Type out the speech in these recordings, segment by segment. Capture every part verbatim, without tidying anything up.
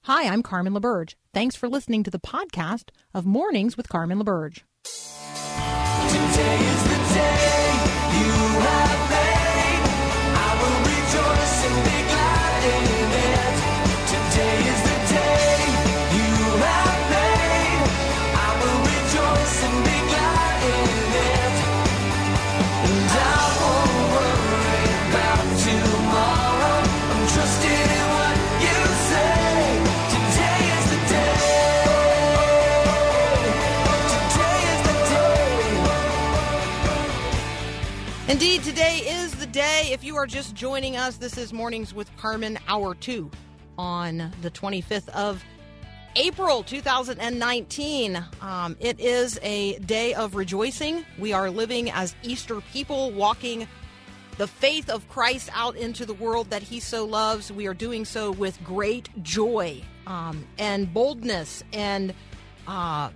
Hi, I'm Carmen LaBerge. Thanks for listening to the podcast of Mornings with Carmen LaBerge. Today is the day you have made. I will rejoice and be glad in it. Today is the day you have made. I will rejoice and be glad in it. And I won't worry about tomorrow. I'm trusting in what you say. Today is the day. Today is the day. Indeed, today is the day. If you are just joining us, this is Mornings with Carmen, Hour two, on the twenty-fifth of April, two thousand nineteen. Um, it is a day of rejoicing. We are living as Easter people, walking the faith of Christ out into the world that he so loves. We are doing so with great joy um, and boldness and uh,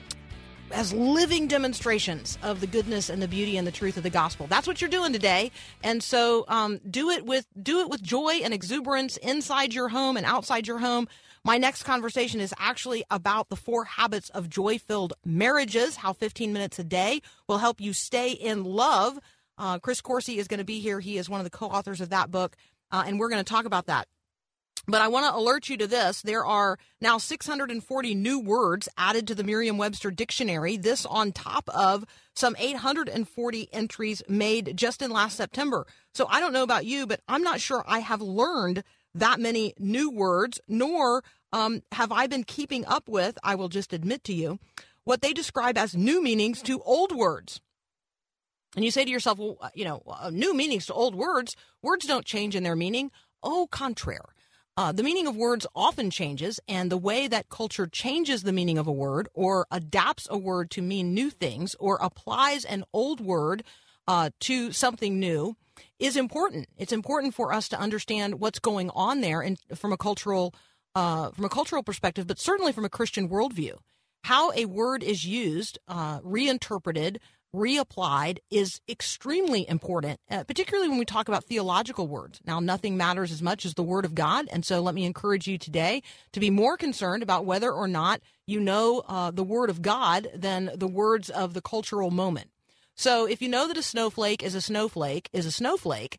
as living demonstrations of the goodness and the beauty and the truth of the gospel. That's what you're doing today. And so um, do it with do it with joy and exuberance inside your home and outside your home. My next conversation is actually about the four habits of joy-filled marriages, how fifteen minutes a day will help you stay in love. Uh, Chris Coursey is going to be here. He is one of the co-authors of that book, uh, and we're going to talk about that. But I want to alert you to this. There are now six hundred forty new words added to the Merriam-Webster dictionary, this on top of some eight hundred forty entries made just in last September. So I don't know about you, but I'm not sure I have learned that many new words, nor um, have I been keeping up with, I will just admit to you, what they describe as new meanings to old words. And you say to yourself, well, you know, uh, new meanings to old words, words don't change in their meaning. Au contraire. Uh, the meaning of words often changes, and the way that culture changes the meaning of a word or adapts a word to mean new things or applies an old word uh, to something new is important. It's important for us to understand what's going on there and from a cultural uh, from a cultural perspective, but certainly from a Christian worldview. How a word is used, uh, reinterpreted, reapplied is extremely important, uh, particularly when we talk about theological words. Now, nothing matters as much as the Word of God, and so let me encourage you today to be more concerned about whether or not you know uh, the Word of God than the words of the cultural moment. So if you know that a snowflake is a snowflake is a snowflake,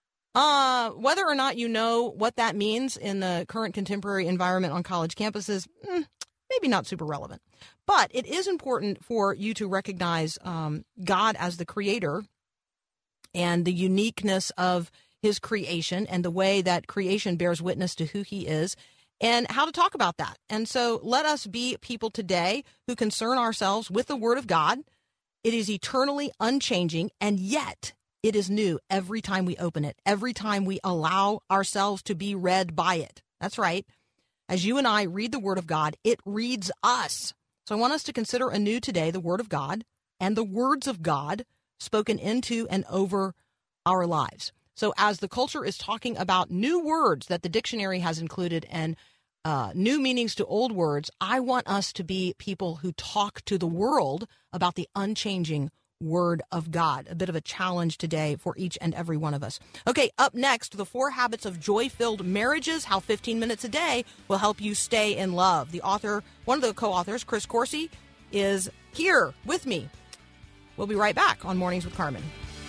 uh, whether or not you know what that means in the current contemporary environment on college campuses, mm, maybe not super relevant. But it is important for you to recognize um, God as the creator and the uniqueness of his creation and the way that creation bears witness to who he is and how to talk about that. And so let us be people today who concern ourselves with the Word of God. It is eternally unchanging, and yet it is new every time we open it, every time we allow ourselves to be read by it. That's right. As you and I read the Word of God, it reads us. So I want us to consider anew today the Word of God and the words of God spoken into and over our lives. So as the culture is talking about new words that the dictionary has included and uh, new meanings to old words, I want us to be people who talk to the world about the unchanging Word of God. A bit of a challenge today for each and every one of us. Okay, up next, the four habits of joy-filled marriages, how fifteen minutes a day will help you stay in love. The author, one of the co-authors, Chris Coursey, is here with me. We'll be right back on Mornings with Carmen.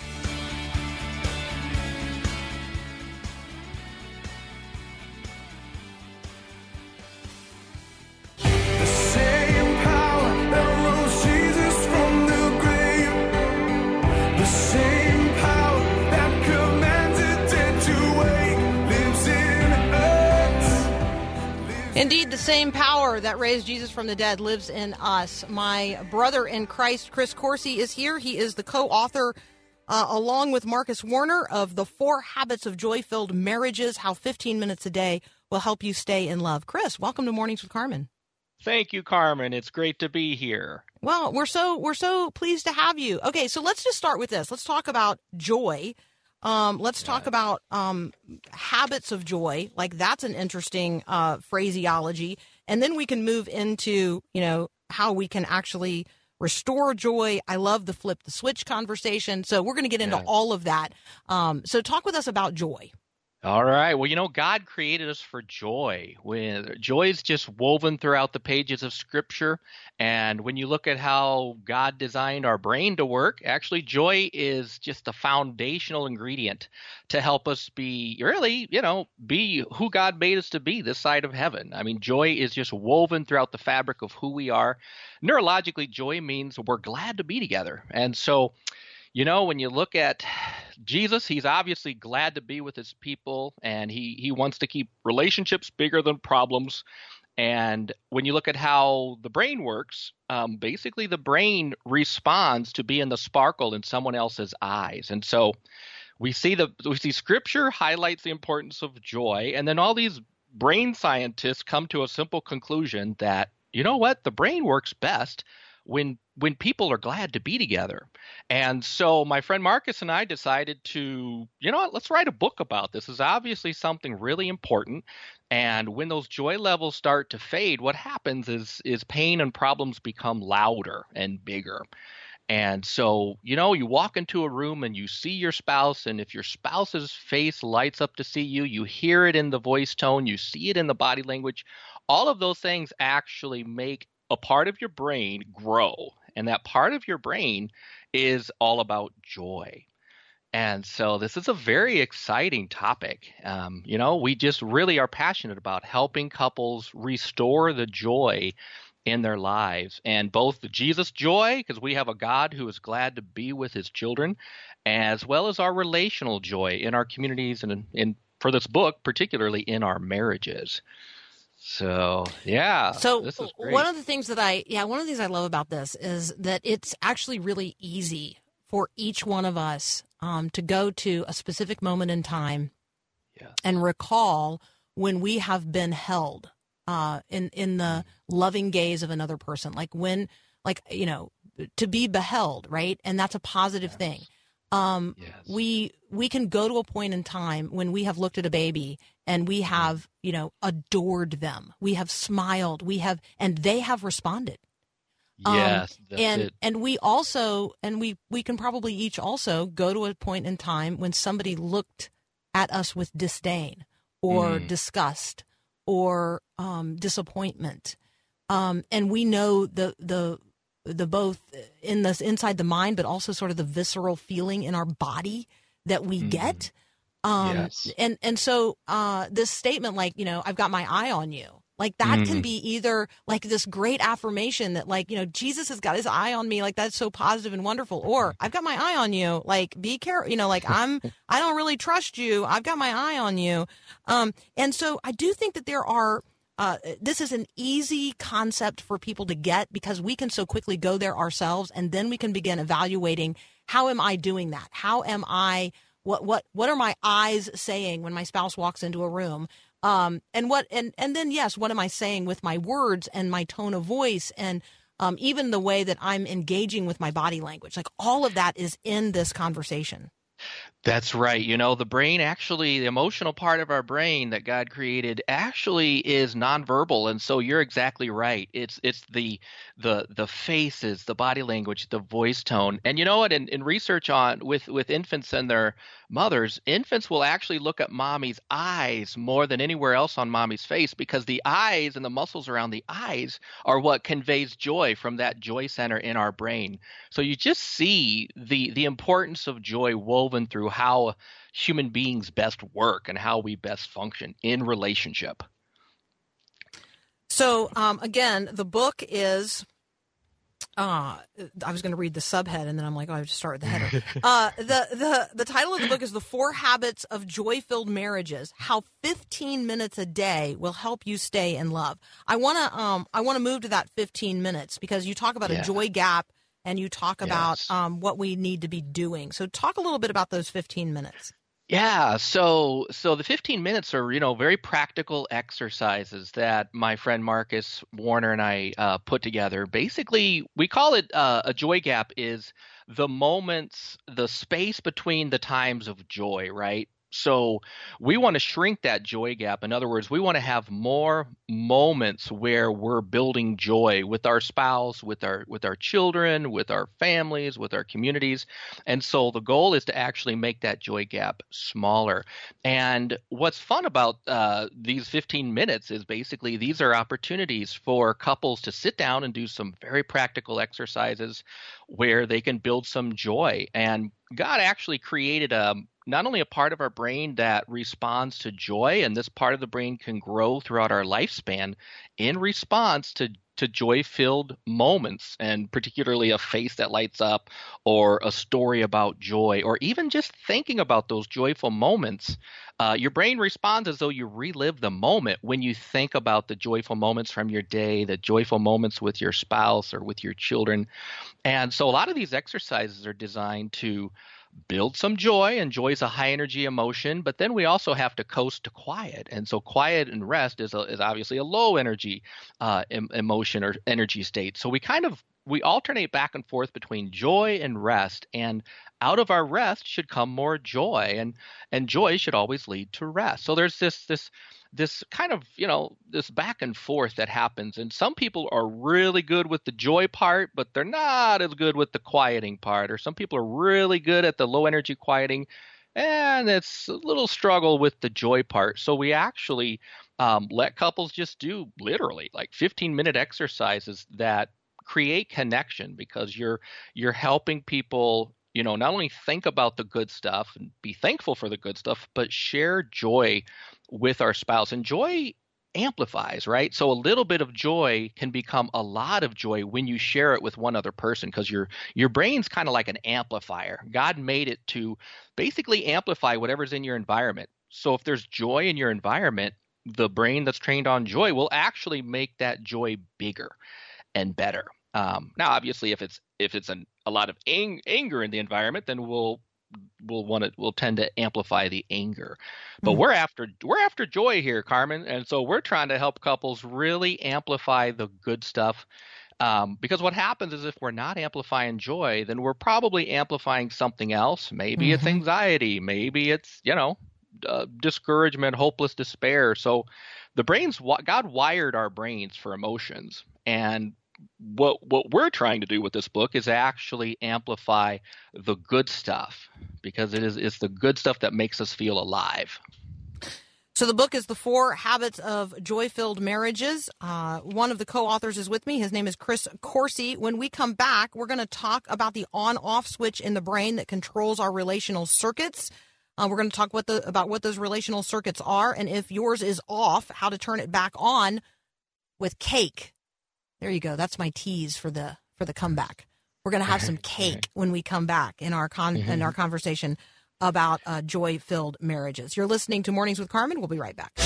Indeed, the same power that raised Jesus from the dead lives in us. My brother in Christ, Chris Coursey, is here. He is the co-author, uh, along with Marcus Warner, of The Four Habits of Joy-Filled Marriages, How fifteen minutes a Day Will Help You Stay in Love. Chris, welcome to Mornings with Carmen. Thank you, Carmen. It's great to be here. Well, we're so we're so pleased to have you. Okay, so let's just start with this. Let's talk about joy. Um, let's talk Yeah. about um, habits of joy. Like, that's an interesting uh, phraseology. And then we can move into, you know, how we can actually restore joy. I love the flip the switch conversation. So we're going to get into Yeah. all of that. Um, so talk with us about joy. All right. Well, you know, God created us for joy. When joy is just woven throughout the pages of Scripture, and when you look at how God designed our brain to work, actually, joy is just a foundational ingredient to help us be really, you know, be who God made us to be this side of heaven. I mean, joy is just woven throughout the fabric of who we are. Neurologically, joy means we're glad to be together, and so. You know, when you look at Jesus, he's obviously glad to be with his people, and he, he wants to keep relationships bigger than problems. And when you look at how the brain works, um, basically the brain responds to being the sparkle in someone else's eyes. And so we see the we see Scripture highlights the importance of joy, and then all these brain scientists come to a simple conclusion that, you know what, the brain works best when when people are glad to be together. And so my friend Marcus and I decided to, you know what, let's write a book about this. This is obviously something really important. And when those joy levels start to fade, what happens is is pain and problems become louder and bigger. And so, you know, you walk into a room and you see your spouse, and if your spouse's face lights up to see you, you hear it in the voice tone, you see it in the body language. All of those things actually make a part of your brain grow. And that part of your brain is all about joy. And so this is a very exciting topic. Um, you know, we just really are passionate about helping couples restore the joy in their lives, and both the Jesus joy, because we have a God who is glad to be with his children, as well as our relational joy in our communities and in, in for this book, particularly in our marriages. So, yeah, So this is great. one of the things that I, yeah, one of the things I love about this is that it's actually really easy for each one of us um, to go to a specific moment in time Yeah. and recall when we have been held uh, in, in the loving gaze of another person. Like when, like, you know, to be beheld, right? And that's a positive Yes. thing. Um, Yes. we, we can go to a point in time when we have looked at a baby and we have, you know, adored them. We have smiled. We have, and they have responded. Um, Yes, that's and, it. and we also, and we, we can probably each also go to a point in time when somebody looked at us with disdain or Mm. disgust or, um, disappointment. Um, and we know the, the, the both in this inside the mind, but also sort of the visceral feeling in our body that we Mhm. get. Um, Yes. and, and so, uh, this statement, like, you know, I've got my eye on you, like that can Mm. be either like this great affirmation that, like, you know, Jesus has got his eye on me. Like that's so positive and wonderful. Or I've got my eye on you. Like, be careful, you know, like I'm, I don't really trust you. I've got my eye on you. Um, and so I do think that there are, Uh, this is an easy concept for people to get because we can so quickly go there ourselves, and then we can begin evaluating, how am I doing that? How am I, what, what, what are my eyes saying when my spouse walks into a room? Um, and what, and, and then, yes, what am I saying with my words and my tone of voice and, um, even the way that I'm engaging with my body language? Like all of that is in this conversation. That's right. You know, the brain actually, the emotional part of our brain that God created actually is nonverbal. And so you're exactly right. It's it's the the the faces, the body language, the voice tone. And you know what? In, in research on with, with infants and their mothers, infants will actually look at mommy's eyes more than anywhere else on mommy's face, because the eyes and the muscles around the eyes are what conveys joy from that joy center in our brain. So you just see the the importance of joy woven through how human beings best work and how we best function in relationship. So, um, again, the book is, uh, I was going to read the subhead and then I'm like, oh, I have to start with the header. uh, the, the, the title of the book is The Four Habits of Joy-Filled Marriages, How fifteen minutes a Day Will Help You Stay in Love. I want to, um, I want to move to that fifteen minutes because you talk about Yeah. a joy gap and you talk about, Yes. um, what we need to be doing. So talk a little bit about those fifteen minutes. Yeah, so so the fifteen minutes are, you know, very practical exercises that my friend Marcus Warner and I uh, put together. Basically, we call it uh, a joy gap is the moments, the space between the times of joy, right? So we want to shrink that joy gap. In other words, we want to have more moments where we're building joy with our spouse, with our with our children, with our families, with our communities. And so the goal is to actually make that joy gap smaller. And what's fun about uh, these fifteen minutes is basically these are opportunities for couples to sit down and do some very practical exercises where they can build some joy. And God actually created a not only a part of our brain that responds to joy, and this part of the brain can grow throughout our lifespan in response to, to joy-filled moments, and particularly a face that lights up or a story about joy, or even just thinking about those joyful moments. Uh, your brain responds as though you relive the moment when you think about the joyful moments from your day, the joyful moments with your spouse or with your children. And so a lot of these exercises are designed to build some joy, and joy is a high energy emotion, but then we also have to coast to quiet. And so quiet and rest is, a, is obviously a low energy uh, em- emotion or energy state. So we kind of, we alternate back and forth between joy and rest, and out of our rest should come more joy, and, and joy should always lead to rest. So there's this, this, this kind of, you know, this back and forth that happens. And some people are really good with the joy part, but they're not as good with the quieting part. Or some people are really good at the low energy quieting, and it's a little struggle with the joy part. So we actually um, let couples just do literally like fifteen minute exercises that create connection, because you're you're helping people, you know, not only think about the good stuff and be thankful for the good stuff, but share joy with our spouse. And joy amplifies, right? So a little bit of joy can become a lot of joy when you share it with one other person, because your your brain's kind of like an amplifier. God made it to basically amplify whatever's in your environment. So if there's joy in your environment, the brain that's trained on joy will actually make that joy bigger and better. Um, now, obviously, if it's if it's an, a lot of ang- anger in the environment, then we'll we'll want to we'll tend to amplify the anger. But mm-hmm. we're after we're after joy here, Carmen, and so we're trying to help couples really amplify the good stuff. Um, because what happens is if we're not amplifying joy, then we're probably amplifying something else. Maybe mm-hmm. it's anxiety, maybe it's you know uh, discouragement, hopeless despair. So the brains, God wired our brains for emotions, and What what we're trying to do with this book is actually amplify the good stuff, because it is it's the good stuff that makes us feel alive. So the book is The Four Habits of Joy-Filled Marriages. Uh, one of the co-authors is with me. His name is Chris Coursey. When we come back, we're going to talk about the on-off switch in the brain that controls our relational circuits. Uh, we're going to talk what the, about what those relational circuits are, and if yours is off, how to turn it back on with cake. There you go. That's my tease for the for the comeback. We're going to have some cake when we come back in our con mm-hmm. in our conversation about uh, joy-filled marriages. You're listening to Mornings with Carmen. We'll be right back.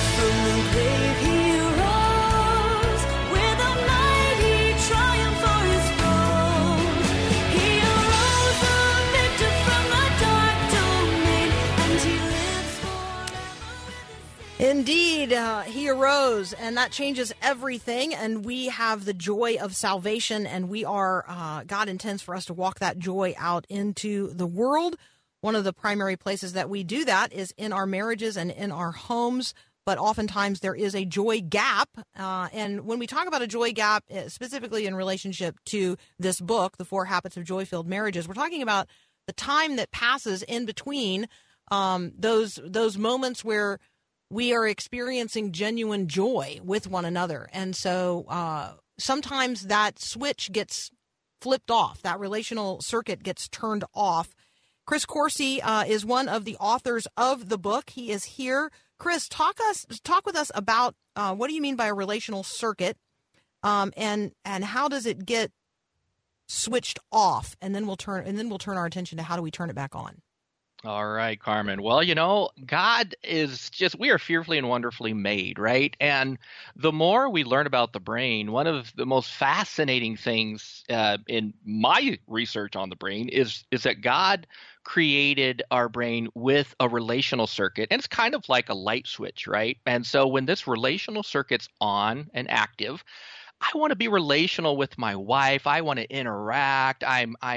Indeed, uh, he arose, and that changes everything, and we have the joy of salvation, and we are, uh, God intends for us to walk that joy out into the world. One of the primary places that we do that is in our marriages and in our homes, but oftentimes there is a joy gap, uh, and when we talk about a joy gap, specifically in relationship to this book, The Four Habits of Joy-Filled Marriages, we're talking about the time that passes in between um, those those moments where we are experiencing genuine joy with one another. And so uh, sometimes that switch gets flipped off. That relational circuit gets turned off. Chris Coursey uh, is one of the authors of the book. He is here. Chris, talk us talk with us about uh, what do you mean by a relational circuit, um, and and how does it get switched off? And then we'll turn and then we'll turn our attention to how do we turn it back on. All right, Carmen. Well, you know, God is just, we are fearfully and wonderfully made, right? And the more we learn about the brain, one of the most fascinating things uh, in my research on the brain is, is that God created our brain with a relational circuit. And it's kind of like a light switch, right? And so when this relational circuit's on and active, I want to be relational with my wife. I want to interact. I'm, I'm,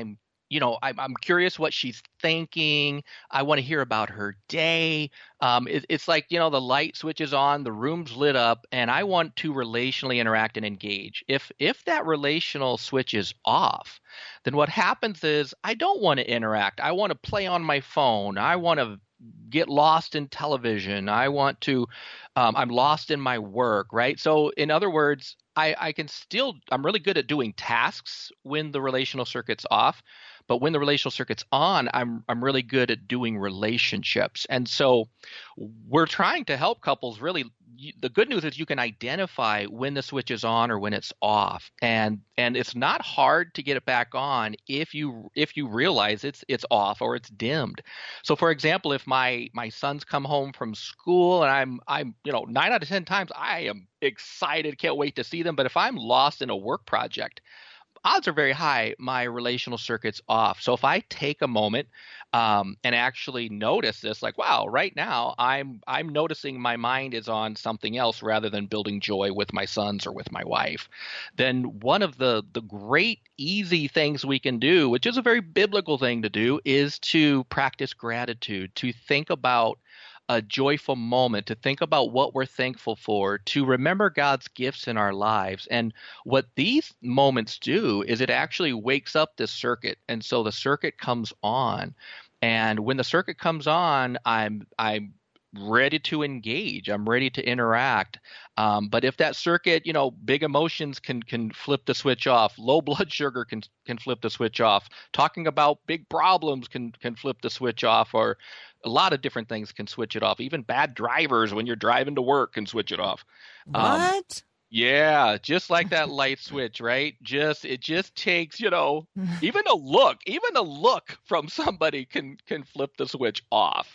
you know, I'm, I'm curious what she's thinking. I want to hear about her day. Um, it, it's like, you know, the light switches on, the room's lit up, and I want to relationally interact and engage. If if that relational switch is off, then what happens is I don't want to interact. I want to play on my phone. I want to get lost in television. I want to, um, I'm lost in my work, right? So in other words, I, I can still, I'm really good at doing tasks when the relational circuit's off, but when the relational circuit's on, I'm I'm really good at doing relationships. And so we're trying to help couples really. The good news is you can identify when the switch is on or when it's off, and and it's not hard to get it back on if you if you realize it's it's off or it's dimmed. So for example, if my my sons come home from school and I'm I'm you know nine out of ten times I am excited, can't wait to see them, but if I'm lost in a work project, odds are very high my relational circuit's off. So if I take a moment um, and actually notice this, like, wow, right now I'm I'm noticing my mind is on something else rather than building joy with my sons or with my wife, then one of the the great easy things we can do, which is a very biblical thing to do, is to practice gratitude, to think about a joyful moment, to think about what we're thankful for, to remember God's gifts in our lives. And what these moments do is it actually wakes up this circuit. And so the circuit comes on. And when the circuit comes on, I'm I'm ready to engage. I'm ready to interact. Um, but if that circuit, you know, big emotions can can flip the switch off. Low blood sugar can can flip the switch off. Talking about big problems can can flip the switch off, or a lot of different things can switch it off. Even bad drivers when you're driving to work can switch it off. What? Um, yeah, just like that light switch, right? Just it just takes, you know, even a look, even a look from somebody can can flip the switch off.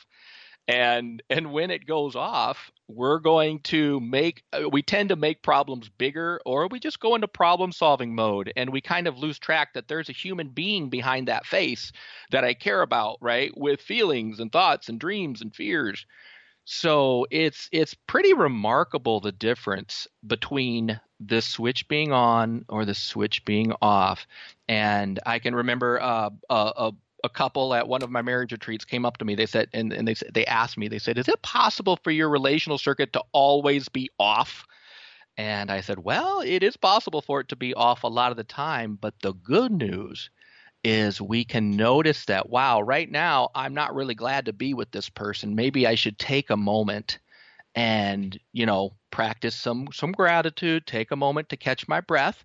And and when it goes off, we're going to make we tend to make problems bigger, or we just go into problem solving mode and we kind of lose track that there's a human being behind that face that I care about, right? With feelings and thoughts and dreams and fears. So it's it's pretty remarkable the difference between the switch being on or the switch being off. And I can remember uh, a, a a couple at one of my marriage retreats came up to me. They said, and, and they said, they asked me, they said, is it possible for your relational circuit to always be off? And I said, well, it is possible for it to be off a lot of the time. But the good news is we can notice that, wow, right now, I'm not really glad to be with this person. Maybe I should take a moment and, you know, practice some, some gratitude, take a moment to catch my breath,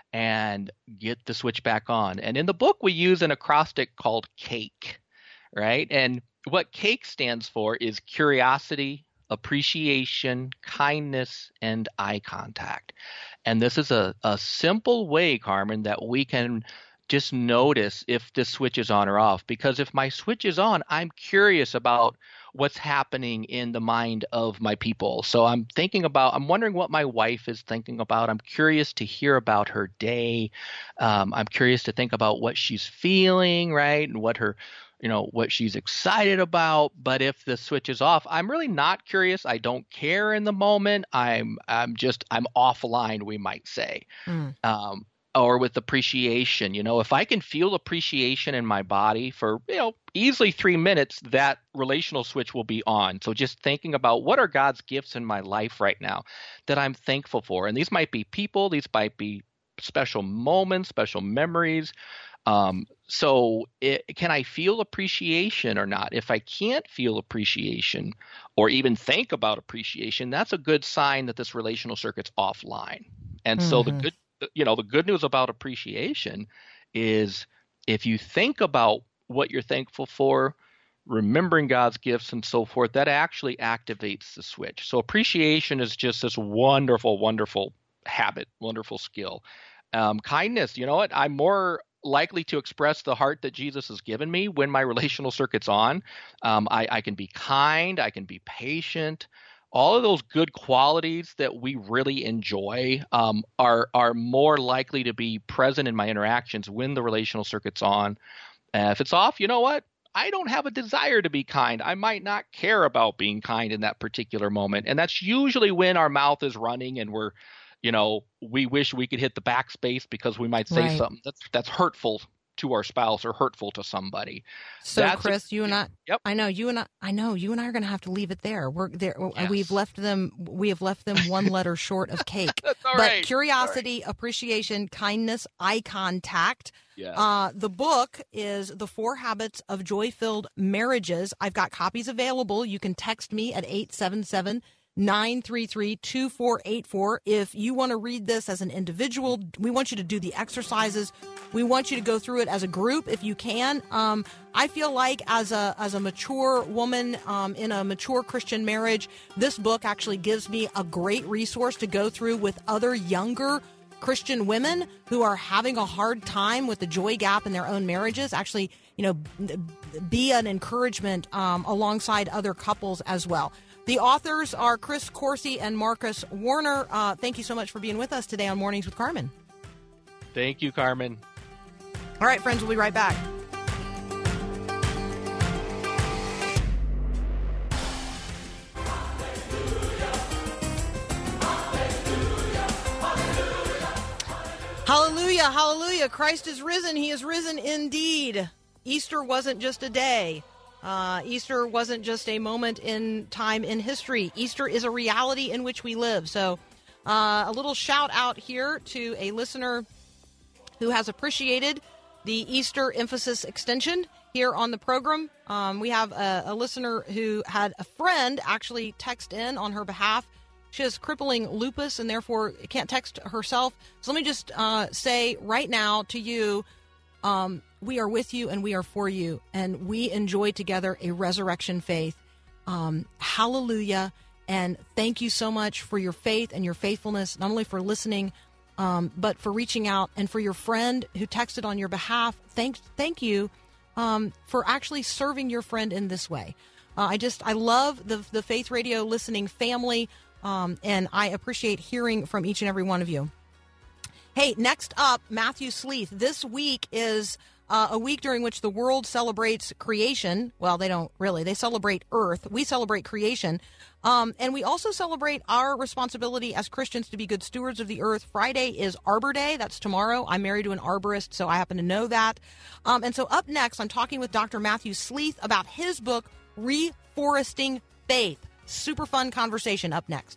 and get the switch back on. And in the book, we use an acrostic called CAKE, right? And what CAKE stands for is curiosity, appreciation, kindness, and eye contact. And this is a, a simple way, Carmen, that we can just notice if this switch is on or off. Because if my switch is on, I'm curious about what's happening in the mind of my people. So I'm thinking about, I'm wondering what my wife is thinking about. I'm curious to hear about her day. Um, I'm curious to think about what she's feeling, right? And what her, you know, what she's excited about. But if the switch is off, I'm really not curious. I don't care in the moment. I'm, I'm just, I'm offline, we might say. Mm. Um, or with appreciation, you know, if I can feel appreciation in my body for, you know, easily three minutes, that relational switch will be on. So just thinking about what are God's gifts in my life right now that I'm thankful for. And these might be people, these might be special moments, special memories. Um, so it, can I feel appreciation or not? If I can't feel appreciation or even think about appreciation, that's a good sign that this relational circuit's offline. And mm-hmm. so the good You know, the good news about appreciation is if you think about what you're thankful for, remembering God's gifts and so forth, that actually activates the switch. So appreciation is just this wonderful, wonderful habit, wonderful skill. Um, kindness, you know what? I'm more likely to express the heart that Jesus has given me when my relational circuit's on. Um, I, I can be kind. I can be patient. All of those good qualities that we really enjoy um, are are more likely to be present in my interactions when the relational circuit's on. Uh, if it's off, you know what? I don't have a desire to be kind. I might not care about being kind in that particular moment. And that's usually when our mouth is running and we're, you know, we wish we could hit the backspace because we might say right. something that's that's hurtful to our spouse or hurtful to somebody. So, That's Chris, a, you and I, yep. I know you and I, I know you and I are going to have to leave it there. We're there. Yes. We've left them. We have left them one letter short of cake. That's all but right. curiosity, All right. appreciation, kindness, eye contact. Yes. Uh, the book is The Four Habits of Joy-Filled Marriages. I've got copies available. You can text me at eight seven seven, nine three three, two four eight four. If you want to read this as an individual, we want you to do the exercises. We want you to go through it as a group if you can. Um, I feel like as a as a mature woman um, in a mature Christian marriage, this book actually gives me a great resource to go through with other younger Christian women who are having a hard time with the joy gap in their own marriages. Actually, you know, be an encouragement um, alongside other couples as well. The authors are Chris Coursey and Marcus Warner. Uh, thank you so much for being with us today on Mornings with Carmen. Thank you, Carmen. All right, friends, we'll be right back. Hallelujah, hallelujah. Christ is risen. He is risen indeed. Easter wasn't just a day. Uh, Easter wasn't just a moment in time in history. Easter is a reality in which we live. So uh, a little shout out here to a listener who has appreciated the Easter emphasis extension here on the program. Um, we have a, a listener who had a friend actually text in on her behalf. She has crippling lupus and therefore can't text herself. So let me just uh, say right now to you, um, we are with you and we are for you. And we enjoy together a resurrection faith. Um, hallelujah. And thank you so much for your faith and your faithfulness, not only for listening, um, but for reaching out, and for your friend who texted on your behalf. Thank, thank you um, for actually serving your friend in this way. Uh, I just, I love the the Faith Radio listening family. Um, and I appreciate hearing from each and every one of you. Hey, next up, Matthew Sleeth. This week is uh, a week during which the world celebrates creation. Well, they don't really. They celebrate Earth. We celebrate creation. Um, and we also celebrate our responsibility as Christians to be good stewards of the earth. Friday is Arbor Day. That's tomorrow. I'm married to an arborist, so I happen to know that. Um, and so up next, I'm talking with Doctor Matthew Sleeth about his book, Reforesting Faith. Super fun conversation up next.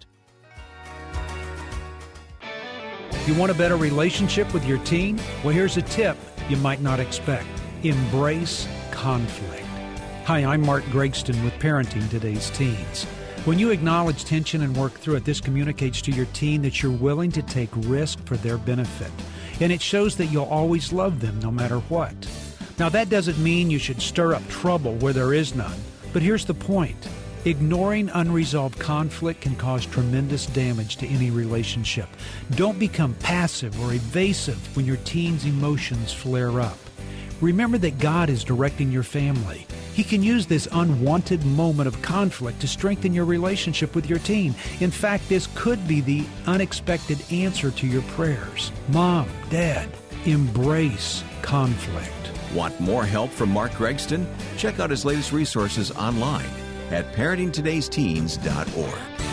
You want a better relationship with your teen? Well, here's a tip you might not expect. Embrace conflict. Hi, I'm Mark Gregston with Parenting Today's Teens. When you acknowledge tension and work through it, this communicates to your teen that you're willing to take risk for their benefit. And it shows that you'll always love them no matter what. Now, that doesn't mean you should stir up trouble where there is none. But here's the point. Ignoring unresolved conflict can cause tremendous damage to any relationship. Don't become passive or evasive when your teen's emotions flare up. Remember that God is directing your family. He can use this unwanted moment of conflict to strengthen your relationship with your teen. In fact, this could be the unexpected answer to your prayers. Mom, Dad, embrace conflict. Want more help from Mark Gregston? Check out his latest resources online at parenting todays teens dot org.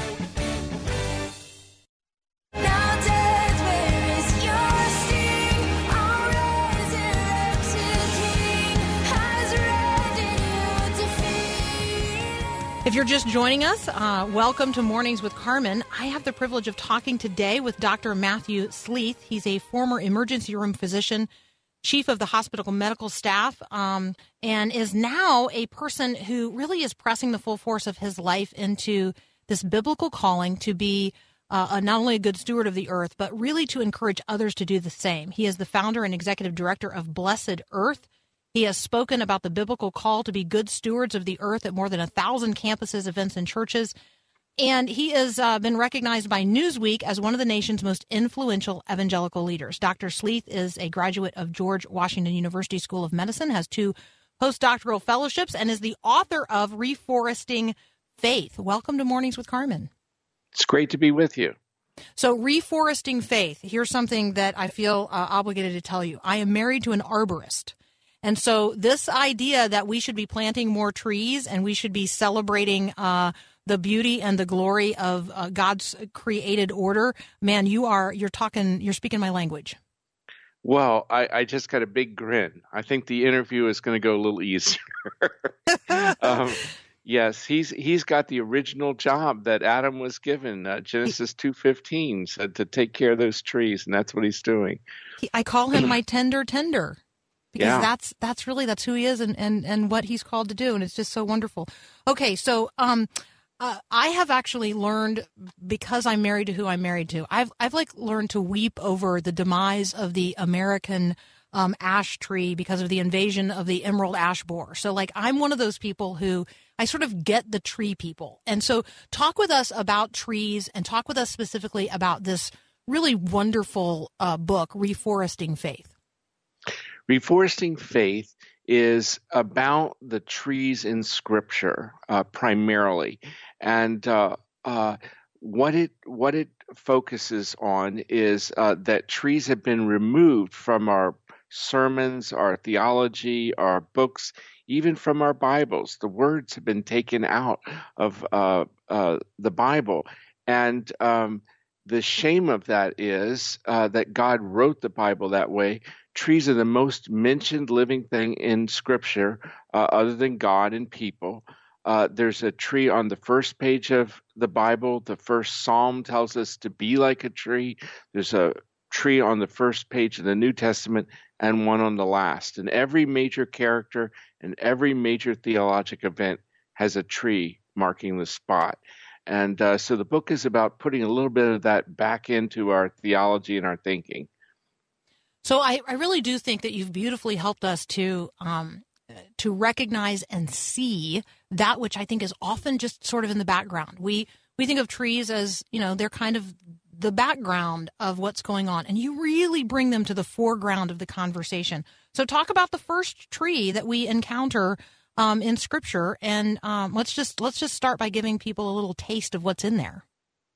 If you're just joining us, uh, welcome to Mornings with Carmen. I have the privilege of talking today with Doctor Matthew Sleeth. He's a former emergency room physician, chief of the hospital medical staff, um, and is now a person who really is pressing the full force of his life into this biblical calling to be uh, a, not only a good steward of the earth, but really to encourage others to do the same. He is the founder and executive director of Blessed Earth. He has spoken about the biblical call to be good stewards of the earth at more than a thousand campuses, events, and churches. And he has uh, been recognized by Newsweek as one of the nation's most influential evangelical leaders. Doctor Sleeth is a graduate of George Washington University School of Medicine, has two postdoctoral fellowships, and is the author of Reforesting Faith. Welcome to Mornings with Carmen. It's great to be with you. So Reforesting Faith, here's something that I feel uh, obligated to tell you. I am married to an arborist. And so this idea that we should be planting more trees and we should be celebrating uh the beauty and the glory of uh, God's created order. Man, you are, you're talking, you're speaking my language. Well, I, I just got a big grin. I think the interview is going to go a little easier. um, yes, he's he's got the original job that Adam was given, uh, Genesis two fifteen, said to take care of those trees, and that's what he's doing. He, I call him my tender tender because Yeah. that's that's really that's who he is and, and, and what he's called to do, and it's just so wonderful. Okay, so um, uh, I have actually learned, because I'm married to who I'm married to, I've I've like learned to weep over the demise of the American um, ash tree because of the invasion of the emerald ash borer. So like I'm one of those people who I sort of get the tree people, and so talk with us about trees and talk with us specifically about this really wonderful uh, book, Reforesting Faith. Reforesting Faith is about the trees in Scripture uh, primarily, and uh, uh, what it what it focuses on is uh, that trees have been removed from our sermons, our theology, our books, even from our Bibles. The words have been taken out of uh, uh, the Bible, and um, the shame of that is uh, that God wrote the Bible that way. Trees are the most mentioned living thing in Scripture, uh, other than God and people. Uh, there's a tree on the first page of the Bible. The first Psalm tells us to be like a tree. There's a tree on the first page of the New Testament and one on the last. And every major character and every major theologic event has a tree marking the spot. And uh, so the book is about putting a little bit of that back into our theology and our thinking. So I, I really do think that you've beautifully helped us to um, to recognize and see that which I think is often just sort of in the background. We we think of trees as, you know, they're kind of the background of what's going on, and you really bring them to the foreground of the conversation. So talk about the first tree that we encounter um, in Scripture, and um, let's just let's just start by giving people a little taste of what's in there.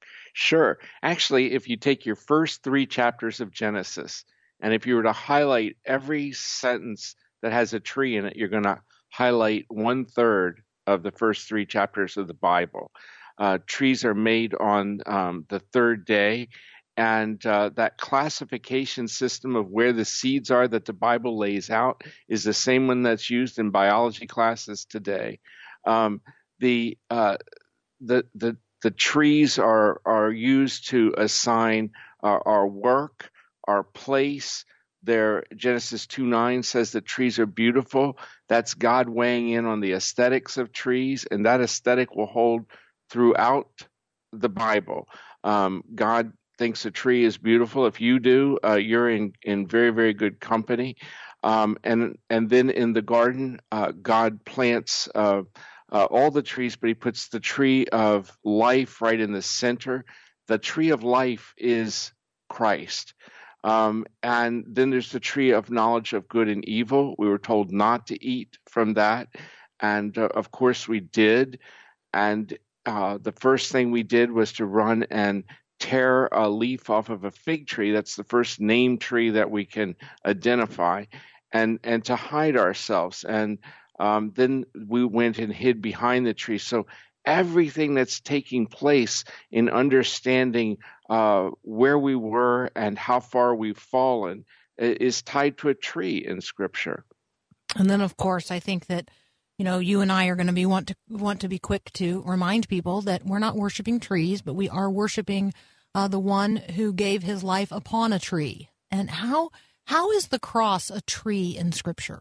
Sure. Actually, if you take your first three chapters of Genesis, and if you were to highlight every sentence that has a tree in it, you're going to highlight one third of the first three chapters of the Bible. Uh, trees are made on um, the third day, and uh, that classification system of where the seeds are that the Bible lays out is the same one that's used in biology classes today. Um, the uh, the the the trees are are used to assign uh, our work, our place. There, Genesis two nine says that trees are beautiful. That's God weighing in on the aesthetics of trees, and that aesthetic will hold throughout the Bible. Um, God thinks a tree is beautiful. If you do, uh, you're in, in very, very good company. Um, and and then in the garden, uh, God plants uh, uh, all the trees, but he puts the tree of life right in the center. The tree of life is Christ. Um, and then there's the tree of knowledge of good and evil. We were told not to eat from that. And uh, of course we did. And uh, the first thing we did was to run and tear a leaf off of a fig tree. That's the first named tree that we can identify, and, and to hide ourselves. And um, then we went and hid behind the tree. So everything that's taking place in understanding uh, where we were and how far we've fallen is tied to a tree in Scripture. And then, of course, I think that, you know, you and I are going to be want to want to be quick to remind people that we're not worshiping trees, but we are worshiping uh, the one who gave his life upon a tree. And how how is the cross a tree in Scripture?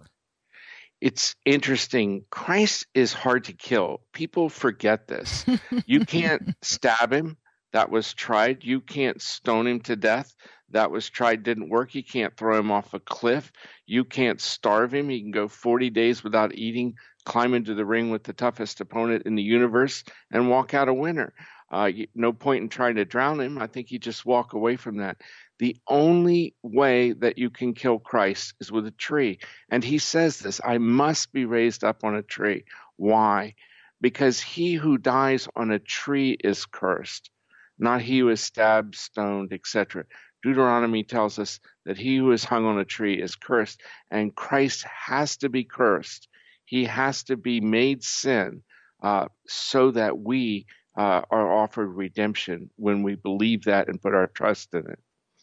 It's interesting. Christ is hard to kill. People forget this. You can't stab him. That was tried. You can't stone him to death. That was tried, didn't work. You can't throw him off a cliff. You can't starve him. He can go forty days without eating, climb into the ring with the toughest opponent in the universe, and walk out a winner. Uh, no point in trying to drown him. I think you just walk away from that. The only way that you can kill Christ is with a tree. And he says this, I must be raised up on a tree. Why? Because he who dies on a tree is cursed, not he who is stabbed, stoned, et cetera. Deuteronomy tells us that he who is hung on a tree is cursed, and Christ has to be cursed. He has to be made sin uh, so that we uh, are offered redemption when we believe that and put our trust in it.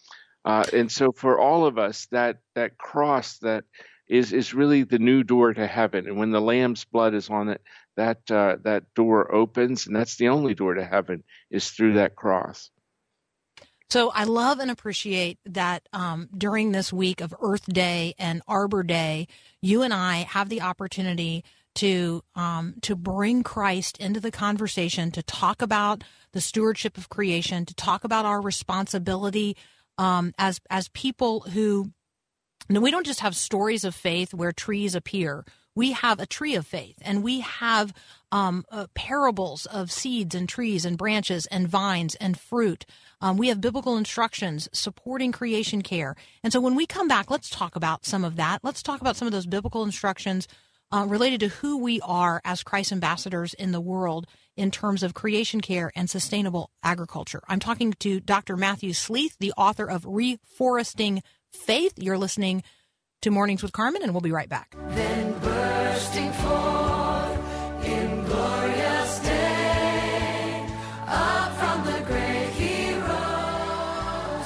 Uh, and so for all of us, that that cross that is is really the new door to heaven. And when the Lamb's blood is on it, that uh, that door opens, and that's the only door to heaven is through that cross. So I love and appreciate that um, during this week of Earth Day and Arbor Day, you and I have the opportunity to um, to bring Christ into the conversation, to talk about the stewardship of creation, to talk about our responsibility um, as as people who, you know, we don't just have stories of faith where trees appear. We have a tree of faith, and we have um, uh, parables of seeds and trees and branches and vines and fruit. Um, we have biblical instructions supporting creation care. And so when we come back, let's talk about some of that. Let's talk about some of those biblical instructions uh, related to who we are as Christ ambassadors in the world in terms of creation care and sustainable agriculture. I'm talking to Doctor Matthew Sleeth, the author of Reforesting Faith. You're listening to Mornings with Carmen, and we'll be right back. Then bursting forth in glorious day, up from the grave he rose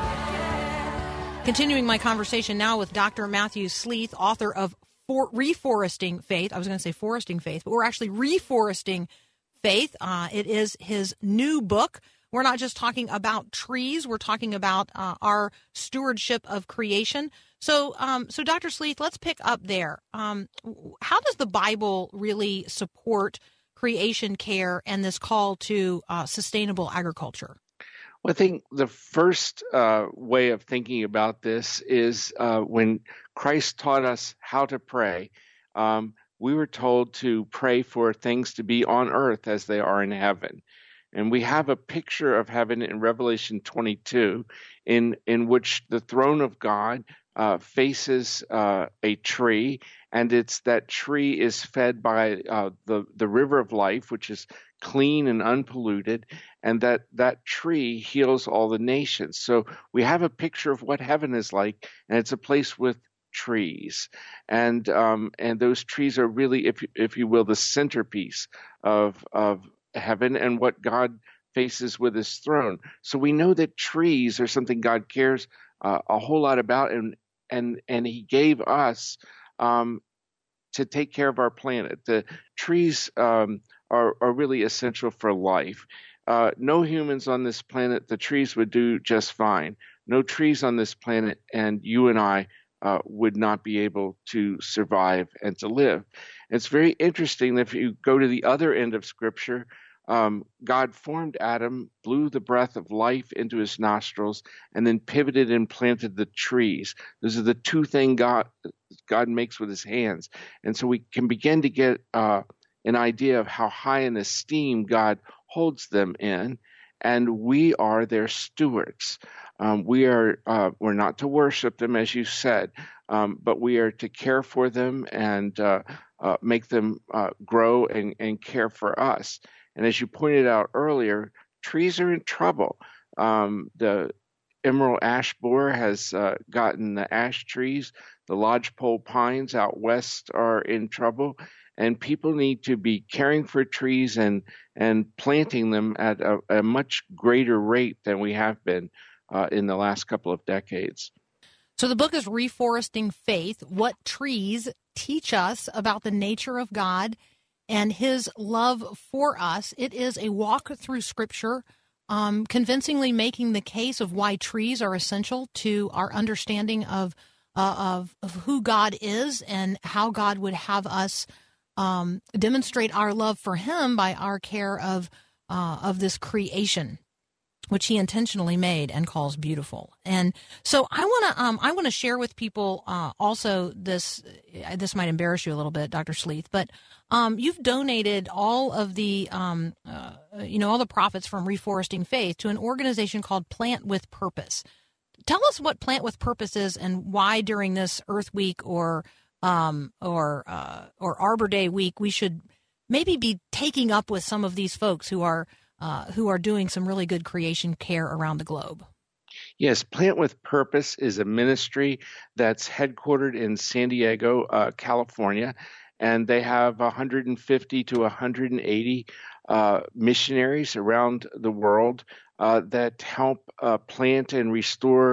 again. Continuing my conversation now with Doctor Matthew Sleeth, author of For- Reforesting Faith. I was going to say Foresting Faith, but we're actually Reforesting Faith. Uh, it is his new book. We're not just talking about trees. We're talking about uh, our stewardship of creation. So, um, so Doctor Sleeth, let's pick up there. Um, how does the Bible really support creation care and this call to uh, sustainable agriculture? Well, I think the first uh, way of thinking about this is uh, when Christ taught us how to pray. Um, we were told to pray for things to be on earth as they are in heaven. And we have a picture of heaven in Revelation twenty-two, in, in which the throne of God uh, faces uh, a tree, and it's that tree is fed by uh, the, the river of life, which is clean and unpolluted, and that, that tree heals all the nations. So we have a picture of what heaven is like, and it's a place with trees. And um, and those trees are really, if you, if you will, the centerpiece of of heaven and what God faces with his throne. So we know that trees are something God cares uh, a whole lot about, and and and he gave us um, to take care of our planet. The trees um, are, are really essential for life. Uh, no humans on this planet, the trees would do just fine. No trees on this planet, and you and I uh, would not be able to survive and to live. It's very interesting that if you go to the other end of Scripture, um, God formed Adam, blew the breath of life into his nostrils, and then pivoted and planted the trees. Those are the two things God God makes with his hands. And so we can begin to get uh, an idea of how high in esteem God holds them in, and we are their stewards. Um, we are uh, we're not to worship them, as you said, um, but we are to care for them and uh, uh, make them uh, grow and, and care for us. And as you pointed out earlier, trees are in trouble. Um, the emerald ash borer has uh, gotten the ash trees. The lodgepole pines out west are in trouble. And people need to be caring for trees and, and planting them at a, a much greater rate than we have been uh, in the last couple of decades. So the book is Reforesting Faith, What Trees Teach Us About the Nature of God and His Love for Us. It is a walk through Scripture, um, convincingly making the case of why trees are essential to our understanding of, uh, of, of who God is and how God would have us Um, demonstrate our love for him by our care of uh, of this creation, which he intentionally made and calls beautiful. And so I want to um, I want to share with people uh, also this. This might embarrass you a little bit, Doctor Sleeth, but um, you've donated all of the um, uh, you know all the profits from Reforesting Faith to an organization called Plant with Purpose. Tell us what Plant with Purpose is and why during this Earth Week or Um, or uh, or Arbor Day week, we should maybe be taking up with some of these folks who are uh, who are doing some really good creation care around the globe. Yes, Plant with Purpose is a ministry that's headquartered in San Diego, uh, California, and they have one hundred fifty to one hundred eighty uh, missionaries around the world uh, that help uh, plant and restore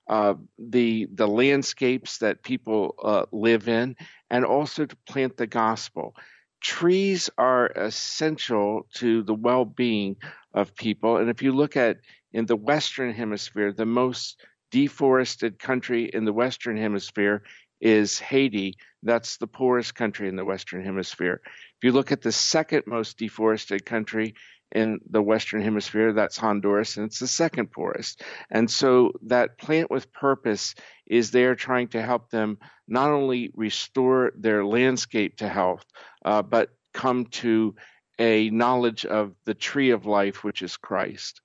uh, the the landscapes that people uh, live in, and also to plant the gospel. Trees are essential to the well-being of people. And if you look at in the Western Hemisphere, the most deforested country in the Western Hemisphere is Haiti. That's the poorest country in the Western Hemisphere. If you look at the second most deforested country in the Western Hemisphere, that's Honduras, and it's the second poorest. And so that Plant with Purpose is there trying to help them not only restore their landscape to health, uh, but come to a knowledge of the tree of life, which is Christ.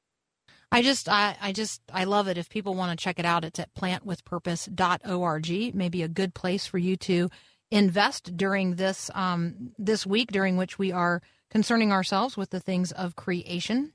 I just, I, I just, I love it. If people want to check it out, it's at plant with purpose dot org. Maybe a good place for you to invest during this, um, this week, during which we are concerning ourselves with the things of creation.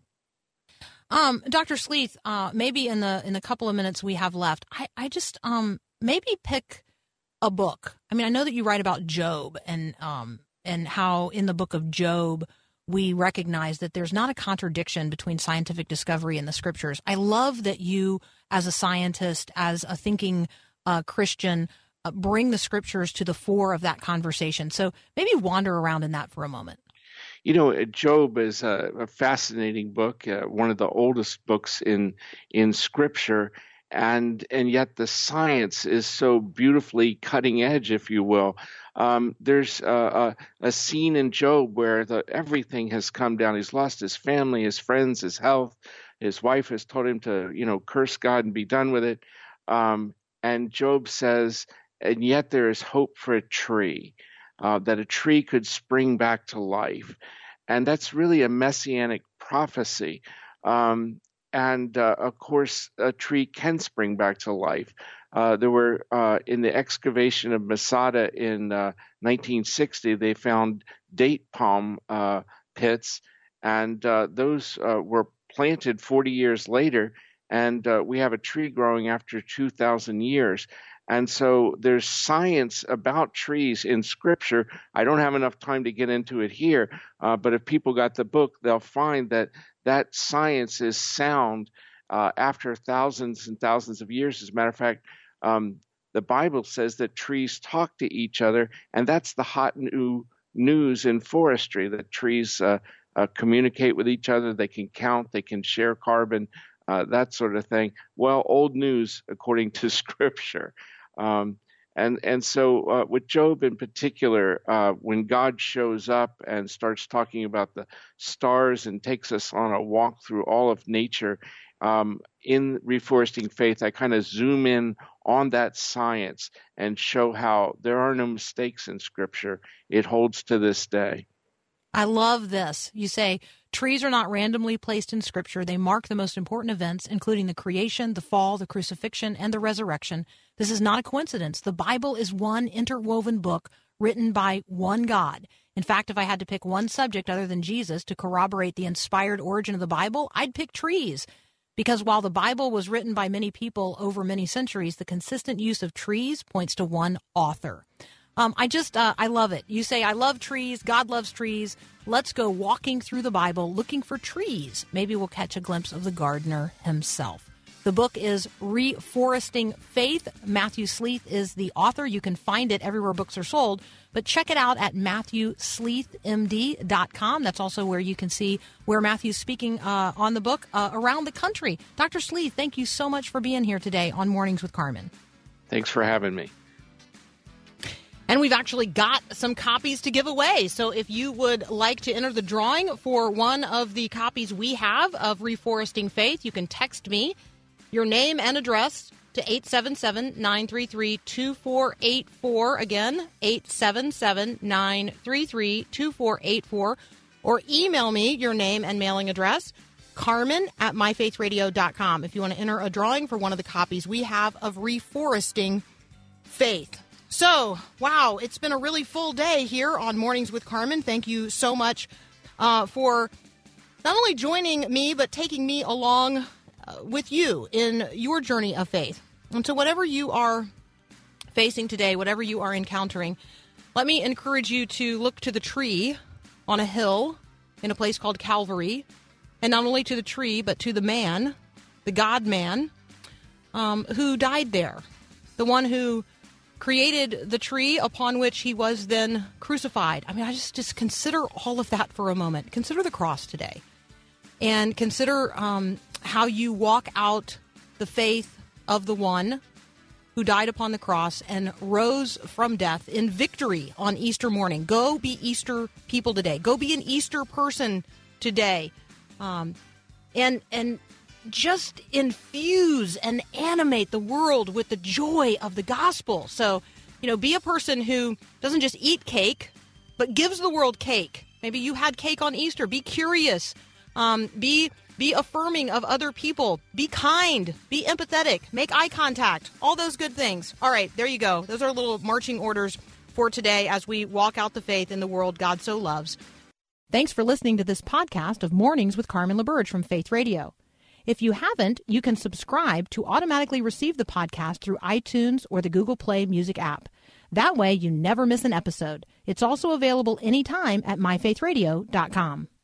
Um, Doctor Sleeth, uh, maybe in the in the couple of minutes we have left, I, I just um, maybe pick a book. I mean, I know that you write about Job and um, and how in the book of Job we recognize that there's not a contradiction between scientific discovery and the scriptures. I love that you, as a scientist, as a thinking uh, Christian, uh, bring the scriptures to the fore of that conversation. So maybe wander around in that for a moment. You know, Job is a, a fascinating book, uh, one of the oldest books in in Scripture, and and yet the science is so beautifully cutting edge, if you will. Um, there's a, a, a scene in Job where the, everything has come down. He's lost his family, his friends, his health. His wife has told him to, you know, curse God and be done with it. Um, and Job says, and yet there is hope for a tree. Uh, that a tree could spring back to life. And that's really a messianic prophecy. Um, and, uh, of course, a tree can spring back to life. Uh, there were, uh, in the excavation of Masada in uh, nineteen sixty, they found date palm uh, pits, and uh, those uh, were planted forty years later, and uh, we have a tree growing after two thousand years. And so there's science about trees in Scripture. I don't have enough time to get into it here, uh, but if people got the book, they'll find that that science is sound uh, after thousands and thousands of years. As a matter of fact, um, the Bible says that trees talk to each other, and that's the hot new news in forestry, that trees uh, uh, communicate with each other. They can count, they can share carbon, uh, that sort of thing. Well, old news according to Scripture. Um, and and so uh, with Job in particular, uh, when God shows up and starts talking about the stars and takes us on a walk through all of nature, um, in Reforesting Faith, I kind of zoom in on that science and show how there are no mistakes in Scripture. It holds to this day. I love this. You say, trees are not randomly placed in Scripture. They mark the most important events, including the creation, the fall, the crucifixion, and the resurrection. This is not a coincidence. The Bible is one interwoven book written by one God. In fact, if I had to pick one subject other than Jesus to corroborate the inspired origin of the Bible, I'd pick trees. Because while the Bible was written by many people over many centuries, the consistent use of trees points to one author. Um, I just, uh, I love it. You say, I love trees. God loves trees. Let's go walking through the Bible looking for trees. Maybe we'll catch a glimpse of the gardener himself. The book is Reforesting Faith. Matthew Sleeth is the author. You can find it everywhere books are sold, but check it out at matthew sleeth m d dot com. That's also where you can see where Matthew's speaking uh, on the book uh, around the country. Doctor Sleeth, thank you so much for being here today on Mornings with Carmen. Thanks for having me. And we've actually got some copies to give away. So if you would like to enter the drawing for one of the copies we have of Reforesting Faith, you can text me your name and address to eight seven seven, nine three three, two four eight four. Again, eight seven seven, nine three three, two four eight four. Or email me your name and mailing address, Carmen at my faith radio dot com, if you want to enter a drawing for one of the copies we have of Reforesting Faith. So, wow, it's been a really full day here on Mornings with Carmen. Thank you so much uh, for not only joining me, but taking me along uh, with you in your journey of faith. And so whatever you are facing today, whatever you are encountering, let me encourage you to look to the tree on a hill in a place called Calvary, and not only to the tree, but to the man, the God-man, um, who died there, the one who created the tree upon which he was then crucified. I mean, I just, just consider all of that for a moment. Consider the cross today, and consider um, how you walk out the faith of the one who died upon the cross and rose from death in victory on Easter morning. Go be Easter people today. Go be an Easter person today. Um, and and just infuse and animate the world with the joy of the gospel. So, you know, be a person who doesn't just eat cake, but gives the world cake. Maybe you had cake on Easter. Be curious. Um, be be affirming of other people. Be kind. Be empathetic. Make eye contact. All those good things. All right, there you go. Those are little marching orders for today as we walk out the faith in the world God so loves. Thanks for listening to this podcast of Mornings with Carmen LaBerge from Faith Radio. If you haven't, you can subscribe to automatically receive the podcast through iTunes or the Google Play Music app. That way you never miss an episode. It's also available anytime at my faith radio dot com.